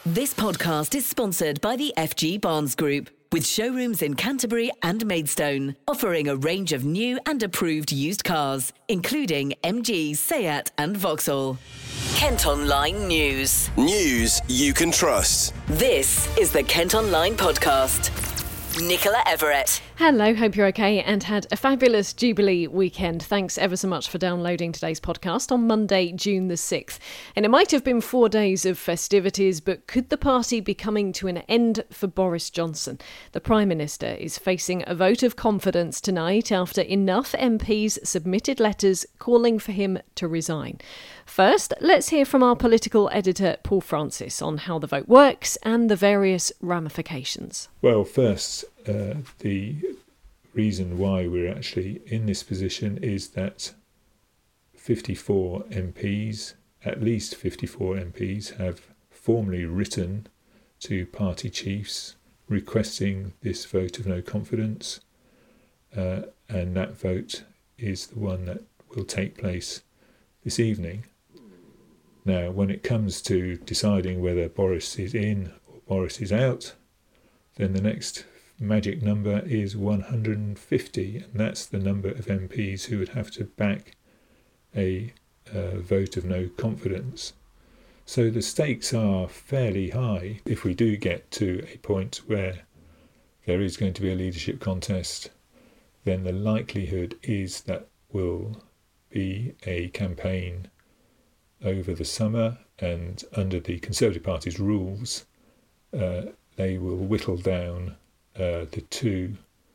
This podcast is sponsored by the FG Barnes Group, with showrooms in Canterbury and Maidstone, offering a range of new and approved used cars, including MG, Seat and Vauxhall. Kent Online News. News you can trust. This is the Kent Online Podcast. Nicola Everett. Hello, hope you're okay and had a fabulous Jubilee weekend. Thanks ever so much for downloading today's podcast on Monday, June the 6th. And it might have been 4 days of festivities, but could the party be coming to an end for Boris Johnson? The Prime Minister is facing a vote of confidence tonight after enough MPs submitted letters calling for him to resign. First, let's hear from our political editor, Paul Francis, on how the vote works and the various ramifications. Well, first, the reason why we're actually in this position is that 54 MPs, at least 54 MPs, have formally written to party chiefs requesting this vote of no confidence, and that vote is the one that will take place this evening. Now, when it comes to deciding whether Boris is in or Boris is out, then the next magic number is 150, and that's the number of MPs who would have to back a vote of no confidence. So the stakes are fairly high. If we do get to a point where there is going to be a leadership contest, then the likelihood is that will be a campaign over the summer, and under the Conservative Party's rules, they will whittle down the two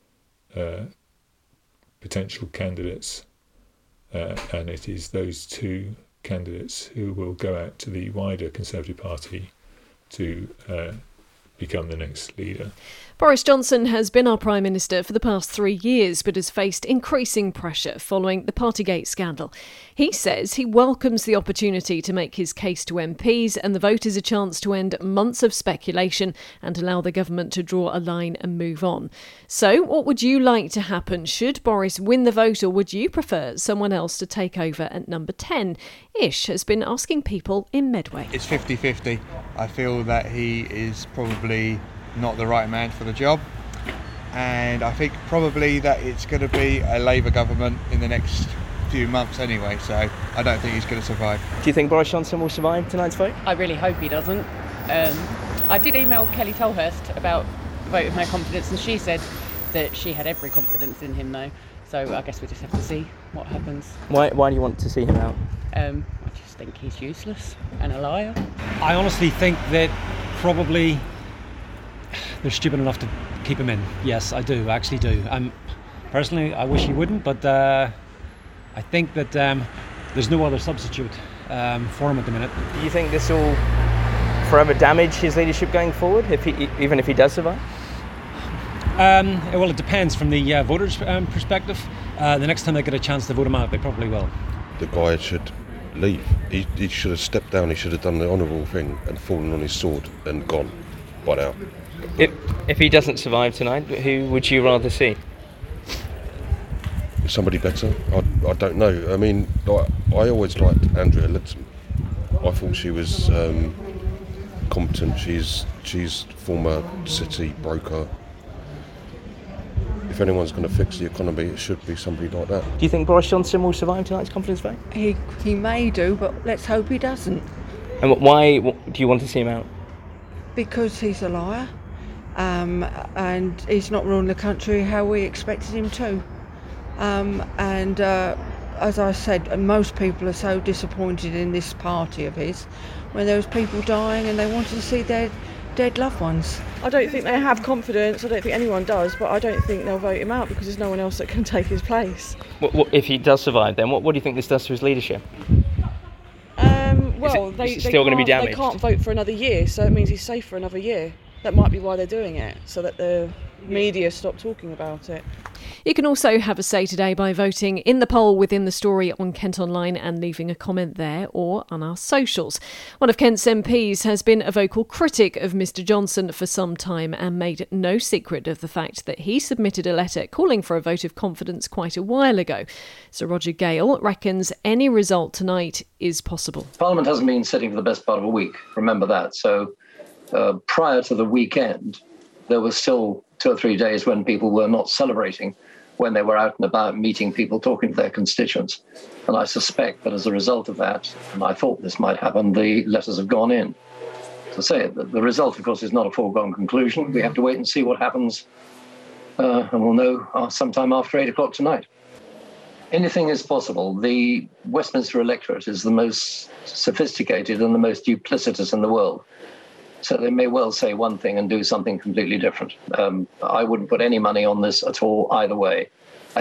potential candidates, and it is those two candidates who will go out to the wider Conservative Party to become the next leader. Boris Johnson has been our Prime Minister for the past 3 years, but has faced increasing pressure following the Partygate scandal. He says he welcomes the opportunity to make his case to MPs, and the vote is a chance to end months of speculation and allow the government to draw a line and move on. So, what would you like to happen? Should Boris win the vote, or would you prefer someone else to take over at number 10? Ish has been asking people in Medway. It's 50-50. I feel that he is probably not the right man for the job, and I think probably that it's going to be a Labour government in the next few months anyway, so I don't think he's going to survive. Do you think Boris Johnson will survive tonight's vote? I really hope he doesn't. I did email Kelly Tolhurst about vote of no confidence, and she said that she had every confidence in him though, so I guess we just have to see what happens. Why do you want to see him out? I just think he's useless and a liar. I honestly think that probably they're stupid enough to keep him in. Yes, I do, I actually do. Personally, I wish he wouldn't, but I think that there's no other substitute for him at the minute. Do you think this will forever damage his leadership going forward, even if he does survive? Well, it depends from the voters' perspective. The next time they get a chance to vote him out, they probably will. The guy should leave. He should have stepped down. He should have done the honourable thing and fallen on his sword and gone by now. If he doesn't survive tonight, who would you rather see? Somebody better? I don't know. I mean, I always liked Andrea Leadsom. I thought she was competent. She's former city broker. If anyone's going to fix the economy, it should be somebody like that. Do you think Boris Johnson will survive tonight's confidence vote? He may do, but let's hope he doesn't. And why do you want to see him out? Because he's a liar, and he's not ruling the country how we expected him to. As I said, most people are so disappointed in this party of his when there was people dying and they wanted to see their dead loved ones. I don't think they have confidence. I don't think anyone does, but I don't think they'll vote him out because there's no one else that can take his place. What if he does survive, then what do you think this does to his leadership? Well, they still going to be damaged? They can't vote for another year, so it means he's safe for another year. That might be why they're doing it, so that the media stop talking about it. You can also have a say today by voting in the poll within the story on Kent Online and leaving a comment there or on our socials. One of Kent's MPs has been a vocal critic of Mr Johnson for some time and made no secret of the fact that he submitted a letter calling for a vote of confidence quite a while ago. Sir Roger Gale reckons any result tonight is possible. Parliament hasn't been sitting for the best part of a week, remember that, so prior to the weekend, there were still 2 or 3 days when people were not celebrating, when they were out and about meeting people, talking to their constituents. And I suspect that as a result of that, and I thought this might happen, the letters have gone in. To say the result, of course, is not a foregone conclusion. We have to wait and see what happens, and we'll know sometime after 8 o'clock tonight. Anything is possible. The Westminster electorate is the most sophisticated and the most duplicitous in the world. So they may well say one thing and do something completely different. I wouldn't put any money on this at all either way. I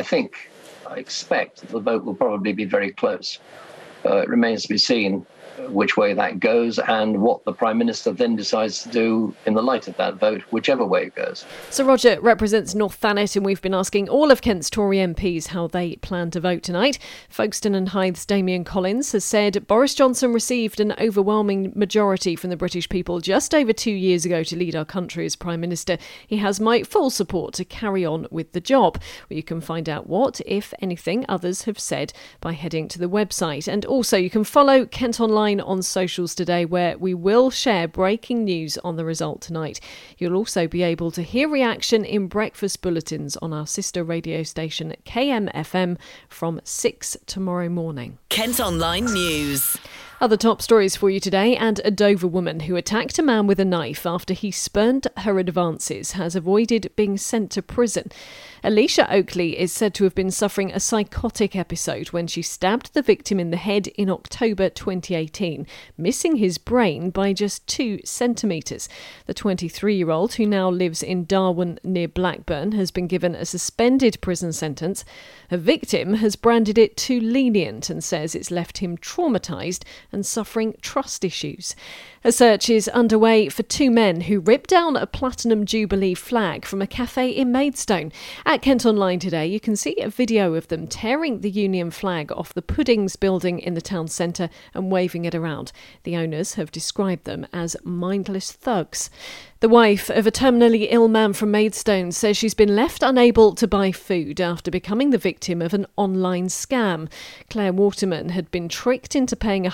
expect that the vote will probably be very close. It remains to be seen which way that goes and what the Prime Minister then decides to do in the light of that vote, whichever way it goes. Sir Roger represents North Thanet, and we've been asking all of Kent's Tory MPs how they plan to vote tonight. Folkestone and Hythe's Damian Collins has said Boris Johnson received an overwhelming majority from the British people just over 2 years ago to lead our country as Prime Minister. He has my full support to carry on with the job. Well, you can find out what, if anything, others have said by heading to the website. And also you can follow Kent Online on socials today, where we will share breaking news on the result tonight. You'll also be able to hear reaction in breakfast bulletins on our sister radio station KMFM from 6 tomorrow morning. Kent Online News. Other top stories for you today, and a Dover woman who attacked a man with a knife after he spurned her advances has avoided being sent to prison. Alicia Oakley is said to have been suffering a psychotic episode when she stabbed the victim in the head in October 2018, missing his brain by just 2 centimetres. The 23-year-old, who now lives in Darwen near Blackburn, has been given a suspended prison sentence. Her victim has branded it too lenient and says it's left him traumatised and suffering trust issues. A search is underway for 2 men who ripped down a Platinum Jubilee flag from a cafe in Maidstone. At Kent Online today, you can see a video of them tearing the Union flag off the Puddings building in the town centre and waving it around. The owners have described them as mindless thugs. The wife of a terminally ill man from Maidstone says she's been left unable to buy food after becoming the victim of an online scam. Claire Waterman had been tricked into paying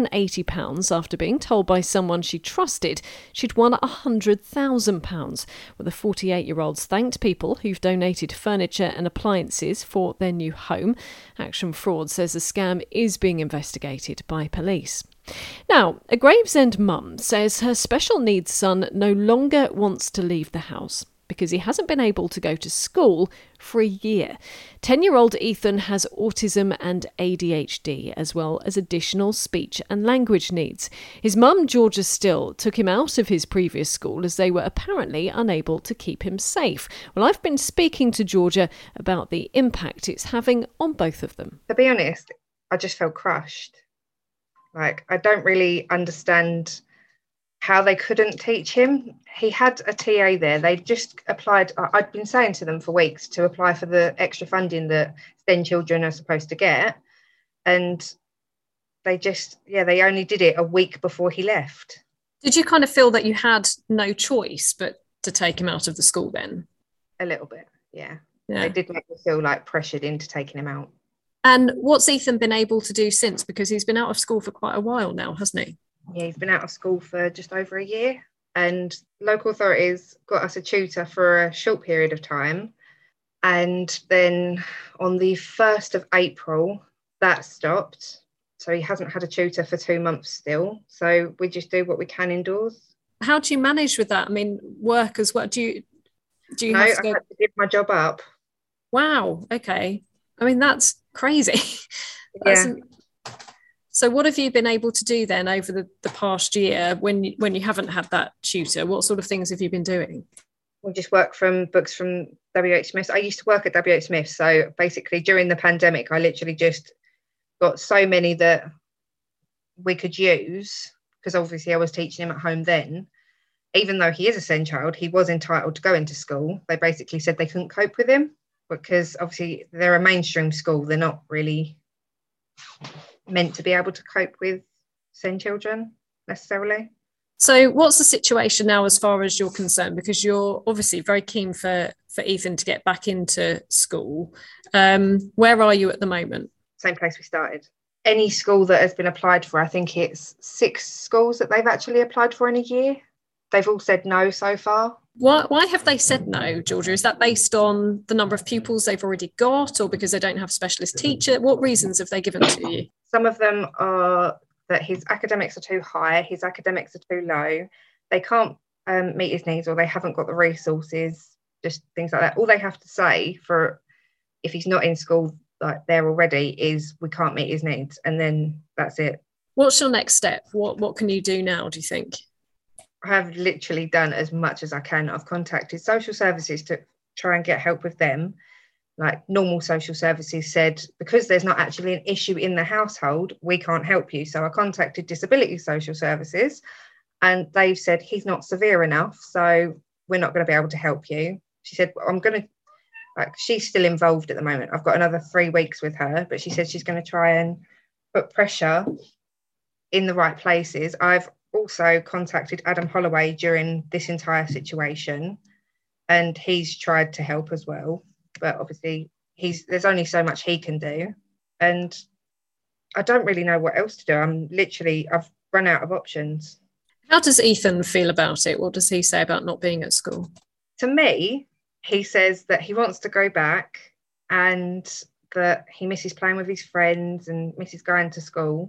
£180 after being told by someone she trusted she'd won £100,000. Well, the 48-year-olds thanked people who've donated furniture and appliances for their new home. Action Fraud says the scam is being investigated by police. Now, a Gravesend mum says her special needs son no longer wants to leave the house because he hasn't been able to go to school for a year. 10-year-old Ethan has autism and ADHD, as well as additional speech and language needs. His mum, Georgia Still, took him out of his previous school as they were apparently unable to keep him safe. Well, I've been speaking to Georgia about the impact it's having on both of them. To be honest, I just felt crushed. I don't really understand how they couldn't teach him. He had a TA there. They just applied. I'd been saying to them for weeks to apply for the extra funding that STEM children are supposed to get. And they they only did it a week before he left. Did you kind of feel that you had no choice but to take him out of the school then? A little bit, yeah. They did make me feel pressured into taking him out. And what's Ethan been able to do since? Because he's been out of school for quite a while now, hasn't he? Yeah, he's been out of school for just over a year. And local authorities got us a tutor for a short period of time. And then on the 1st of April, that stopped. So he hasn't had a tutor for 2 months still. So we just do what we can indoors. How do you manage with that? I mean, work as well. Do you No, have to go... I had to give my job up. Wow, okay. I mean, that's crazy. Yeah. So what have you been able to do then over the past year when you haven't had that tutor? What sort of things have you been doing? We just work from books from W.H. Smith. I used to work at W.H. Smith. So basically during the pandemic, I literally just got so many that we could use because obviously I was teaching him at home then. Even though he is a SEND child, he was entitled to go into school. They basically said they couldn't cope with him because obviously they're a mainstream school. They're not really meant to be able to cope with SEND children necessarily. So what's the situation now as far as you're concerned? Because you're obviously very keen for Ethan to get back into school. Where are you at the moment? Same place we started. Any school that has been applied for, I think it's 6 schools that they've actually applied for in a year. They've all said no so far. Why have they said no, Georgia? Is that based on the number of pupils they've already got, or because they don't have a specialist teacher? What reasons have they given to you? Some of them are that his academics are too high, his academics are too low, they can't meet his needs, or they haven't got the resources, just things like that. All they have to say for if he's not in school like there already is we can't meet his needs, and then that's it. What's your next step? What can you do now, do you think? I have literally done as much as I can. I've contacted social services to try and get help with them. Like normal social services said, because there's not actually an issue in the household, we can't help you. So I contacted disability social services and they've said he's not severe enough, so we're not going to be able to help you. She said, she's still involved at the moment. I've got another 3 weeks with her, but she said she's going to try and put pressure in the right places. I've also contacted Adam Holloway during this entire situation, and he's tried to help as well, but obviously there's only so much he can do, and I don't really know what else to do. I've run out of options. How does Ethan feel about it? What does he say about not being at school? To me, he says that he wants to go back and that he misses playing with his friends and misses going to school.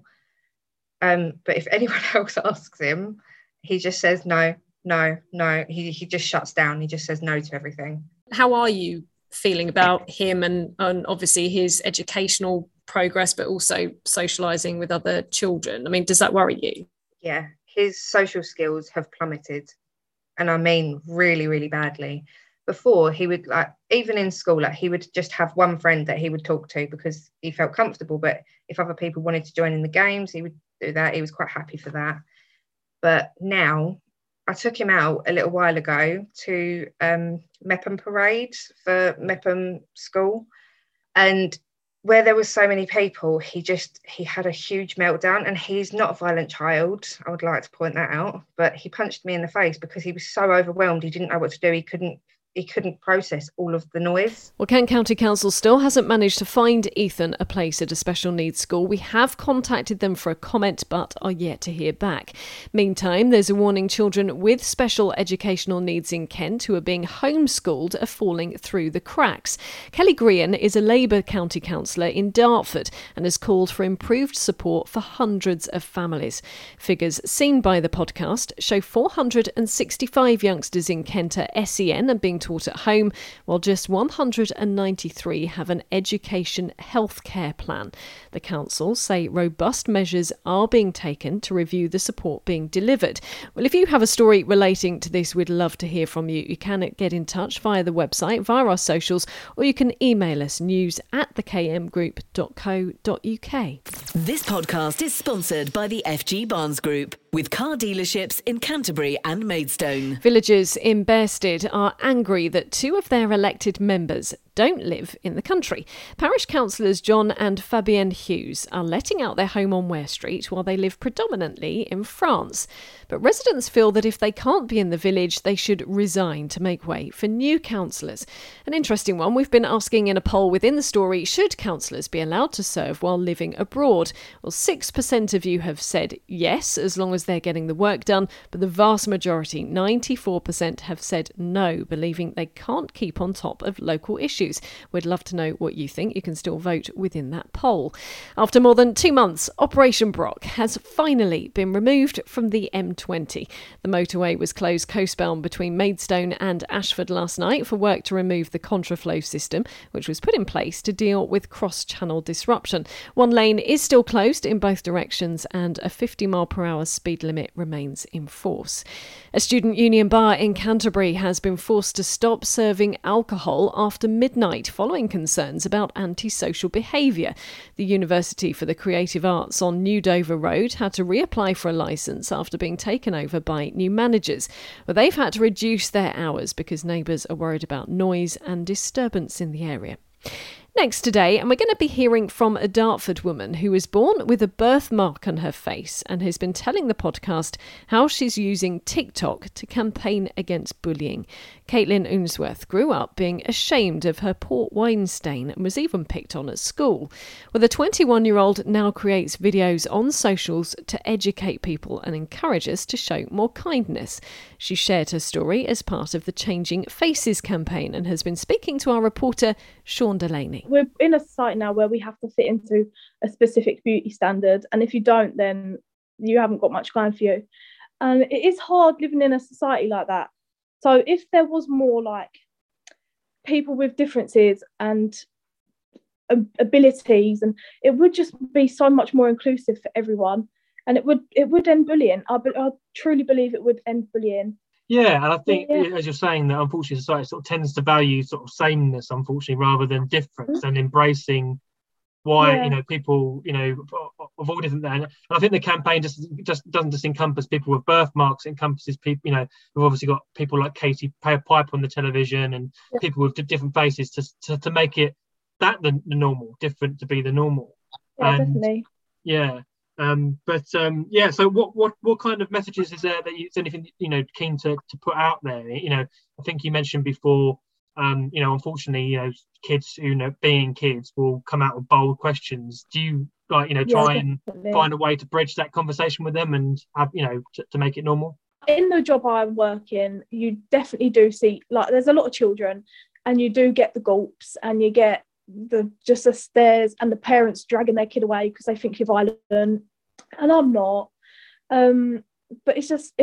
But if anyone else asks him, he just says no. He just shuts down. He just says no to everything. How are you feeling about him and obviously his educational progress, but also socialising with other children? I mean, does that worry you? Yeah, his social skills have plummeted, and I mean really, really badly. Before, he would, even in school, he would just have one friend that he would talk to because he felt comfortable. But if other people wanted to join in the games, he would do that. He was quite happy for that. But now, I took him out a little while ago to Mepham Parade for Mepham School. And where there was so many people, he had a huge meltdown. And he's not a violent child. I would like to point that out. But he punched me in the face because he was so overwhelmed. He didn't know what to do. He couldn't process all of the noise. Well, Kent County Council still hasn't managed to find Ethan a place at a special needs school. We have contacted them for a comment, but are yet to hear back. Meantime, there's a warning children with special educational needs in Kent who are being homeschooled are falling through the cracks. Kelly Grean is a Labour County Councillor in Dartford and has called for improved support for hundreds of families. Figures seen by the podcast show 465 youngsters in Kent are SEN and being taught at home, while just 193 have an education healthcare plan. The council say robust measures are being taken to review the support being delivered. Well, if you have a story relating to this, we'd love to hear from you. You can get in touch via the website, via our socials, or you can email us news@thekmgroup.co.uk. This podcast is sponsored by the FG Barnes Group, with car dealerships in Canterbury and Maidstone. Villagers in Bearsted are angry that two of their elected members don't live in the country. Parish councillors John and Fabienne Hughes are letting out their home on Ware Street while they live predominantly in France. But residents feel that if they can't be in the village, they should resign to make way for new councillors. An interesting one. We've been asking in a poll within the story, should councillors be allowed to serve while living abroad? Well, 6% of you have said yes, as long as they're getting the work done, but the vast majority, 94%, have said no, believing they can't keep on top of local issues. We'd love to know what you think. You can still vote within that poll. After more than 2 months, Operation Brock has finally been removed from the M20. The motorway was closed coastbound between Maidstone and Ashford last night for work to remove the contraflow system, which was put in place to deal with cross-channel disruption. One lane is still closed in both directions and a 50-mile-per-hour speed limit remains in force. A student union bar in Canterbury has been forced to stop serving alcohol after midnight following concerns about antisocial behaviour. The University for the Creative Arts on New Dover Road had to reapply for a licence after being taken over by new managers. Well, they've had to reduce their hours because neighbours are worried about noise and disturbance in the area. Next today, and we're going to be hearing from a Dartford woman who was born with a birthmark on her face and has been telling the podcast how she's using TikTok to campaign against bullying. Caitlin Unsworth grew up being ashamed of her port wine stain and was even picked on at school. Well, the 21-year-old now creates videos on socials to educate people and encourage us to show more kindness. She shared her story as part of the Changing Faces campaign and has been speaking to our reporter, Sean Delaney. We're in a society now where we have to fit into a specific beauty standard, and if you don't, then you haven't got much going for you. And it is hard living in a society like that. So if there was more like people with differences and abilities, and it would just be so much more inclusive for everyone, and it would end bullying. I truly believe it would end bullying. Yeah, and I think, as you're saying, that unfortunately society sort of tends to value sort of sameness, unfortunately, rather than difference, and embracing why people of all different. And I think the campaign just doesn't just encompass people with birthmarks. It encompasses people. We've obviously got people like Katie Pipe on the television, and people with different faces to make it that the normal, different to be the normal. Yeah, definitely. Yeah. So what kind of messages is there that is anything keen to put out there? I think you mentioned before, unfortunately, kids who being kids will come out with bold questions. Do you try and find a way to bridge that conversation with them and have to make it normal? In the job I work in, you definitely do see there's a lot of children, and you do get the gulps, and you get the stares, and the parents dragging their kid away because they think you're violent, and I'm not. But it's just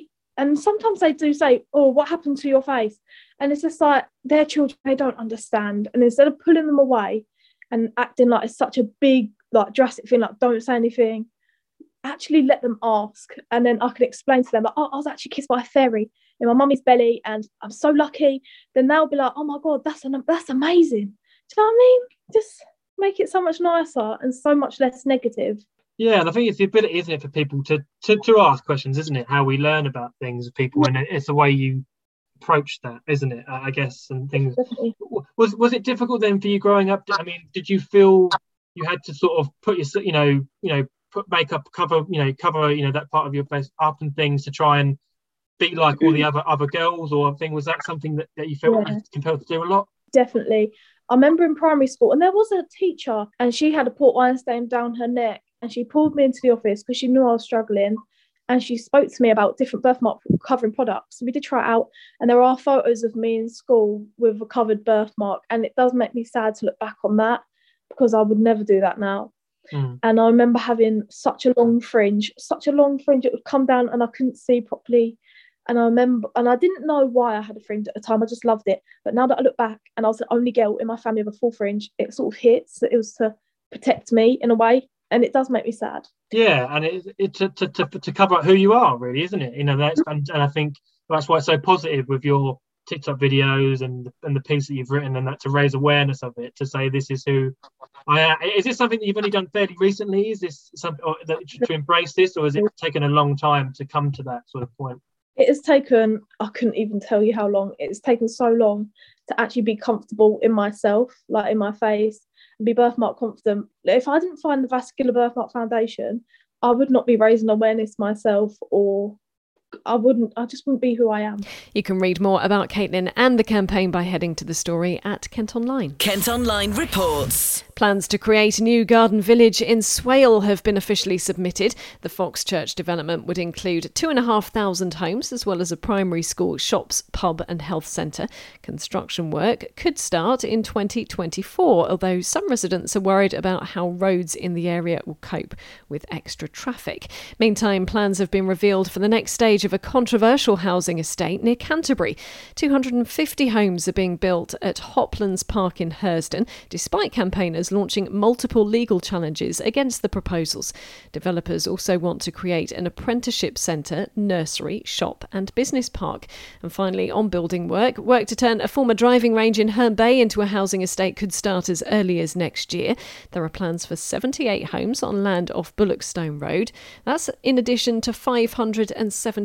and sometimes they do say, "Oh, what happened to your face?" And it's just like their children, they don't understand, and instead of pulling them away and acting like it's such a big drastic thing, like don't say anything, actually let them ask, and then I can explain to them I was actually kissed by a fairy in my mummy's belly and I'm so lucky. Then they'll be like, "Oh my god, that's amazing." Do you know what I mean? Just make it so much nicer and so much less negative. Yeah, and I think it's the ability, isn't it, for people to ask questions, isn't it? How we learn about things with people, and it's the way you approach that, isn't it? I guess, and things. Definitely. Was it difficult then for you growing up? I mean, did you feel you had to sort of put your put makeup, cover that part of your face up and things to try and be like all the other girls, or thing? Was that something that you felt compelled to do a lot? Definitely. I remember in primary school, and there was a teacher, and she had a port wine stain down her neck, and she pulled me into the office because she knew I was struggling, and she spoke to me about different birthmark covering products. We did try it out, and there are photos of me in school with a covered birthmark, and it does make me sad to look back on that because I would never do that now. And I remember having such a long fringe, it would come down and I couldn't see properly. And I remember, and I didn't know why I had a fringe at the time. I just loved it. But now that I look back, and I was the only girl in my family with a full fringe, it sort of hits that it was to protect me in a way, and it does make me sad. Yeah, and it's to cover up who you are, really, isn't it? That's and I think that's why it's so positive with your TikTok videos and the piece that you've written, and that to raise awareness of it, to say this is who I am. Is this something that you've only done fairly recently? Is this something to embrace this, or has it taken a long time to come to that sort of point? It has taken, I couldn't even tell you how long. It's taken so long to actually be comfortable in myself, like in my face, and be birthmark confident. If I didn't find the Vascular Birthmark Foundation, I would not be raising awareness myself, or I just wouldn't be who I am. You can read more about Caitlin and the campaign by heading to the story at Kent Online. Kent Online reports. Plans to create a new garden village in Swale have been officially submitted. The Fox Church development would include 2,500 homes, as well as a primary school, shops, pub and health centre. Construction work could start in 2024, although some residents are worried about how roads in the area will cope with extra traffic. Meantime, plans have been revealed for the next stage of a controversial housing estate near Canterbury. 250 homes are being built at Hoplands Park in Hersden, despite campaigners launching multiple legal challenges against the proposals. Developers also want to create an apprenticeship centre, nursery, shop and business park. And finally, on building work to turn a former driving range in Herne Bay into a housing estate could start as early as next year. There are plans for 78 homes on land off Bullockstone Road. That's in addition to 570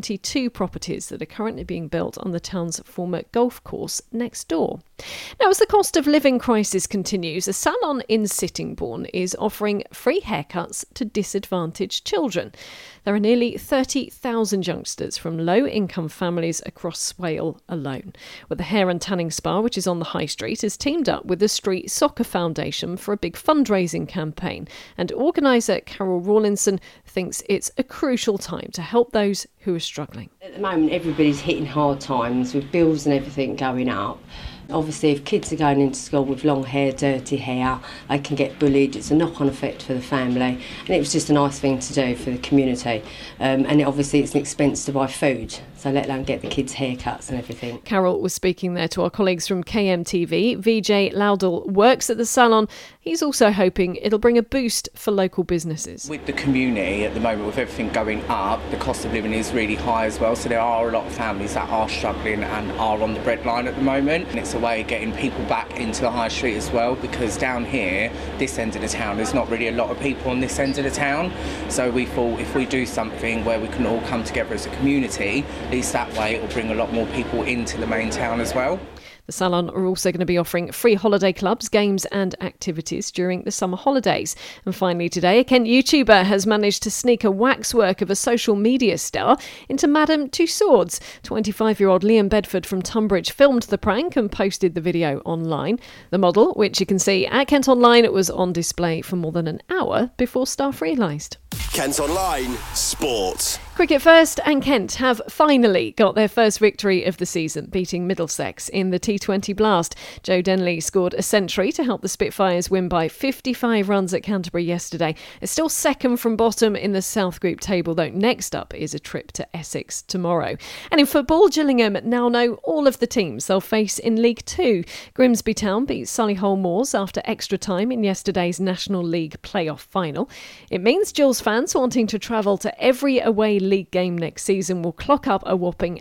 72 properties that are currently being built on the town's former golf course next door. Now, as the cost of living crisis continues, a salon in Sittingbourne is offering free haircuts to disadvantaged children. There are nearly 30,000 youngsters from low-income families across Swale alone. Well, the Hair and Tanning Spa, which is on the High Street, has teamed up with the Street Soccer Foundation for a big fundraising campaign. And organiser Carol Rawlinson thinks it's a crucial time to help those who are struggling. At the moment, everybody's hitting hard times with bills and everything going up. Obviously, if kids are going into school with long hair, dirty hair, they can get bullied. It's a knock-on effect for the family, and it was just a nice thing to do for the community. Obviously, it's an expense to buy food, so let alone get the kids' haircuts and everything. Carol was speaking there to our colleagues from KMTV. Vijay Laudal works at the salon. He's also hoping it'll bring a boost for local businesses. With the community at the moment, with everything going up, the cost of living is really high as well, so there are a lot of families that are struggling and are on the breadline at the moment, and it's a way of getting people back into the high street as well, because down here, this end of the town, there's not really a lot of people on this end of the town, so we thought if we do something where we can all come together as a community, at least that way it will bring a lot more people into the main town as well. The salon are also going to be offering free holiday clubs, games and activities during the summer holidays. And finally today, a Kent YouTuber has managed to sneak a waxwork of a social media star into Madame Tussauds. 25-year-old Liam Bedford from Tunbridge filmed the prank and posted the video online. The model, which you can see at Kent Online, was on display for more than an hour before staff realised. Kent Online Sport. Cricket first, and Kent have finally got their first victory of the season, beating Middlesex in the T20 Blast. Joe Denley scored a century to help the Spitfires win by 55 runs at Canterbury yesterday. It's still second from bottom in the South Group table, though next up is a trip to Essex tomorrow. And in football, Gillingham now know all of the teams they'll face in League Two. Grimsby Town beat Solihull Moors after extra time in yesterday's National League playoff final. It means Gills fans wanting to travel to every away league game next season will clock up a whopping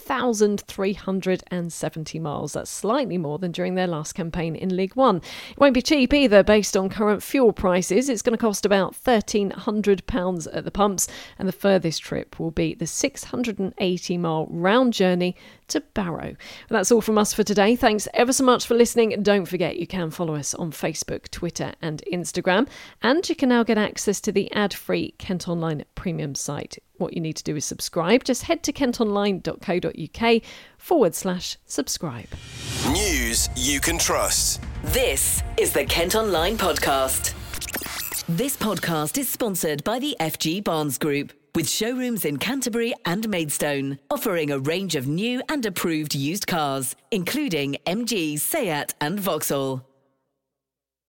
8,370 miles. That's slightly more than during their last campaign in League One. It won't be cheap either based on current fuel prices. It's going to cost about £1,300 at the pumps, and the furthest trip will be the 680-mile round journey to Barrow. And that's all from us for today. Thanks ever so much for listening. Don't forget you can follow us on Facebook, Twitter and Instagram, and you can now get access to the ad-free Kent Online premium site. What you need to do is subscribe. Just head to kentonline.co.uk/subscribe. News you can trust. This is the Kent Online Podcast. This podcast is sponsored by the FG Barnes Group, with showrooms in Canterbury and Maidstone, offering a range of new and approved used cars, including MG, Seat and Vauxhall.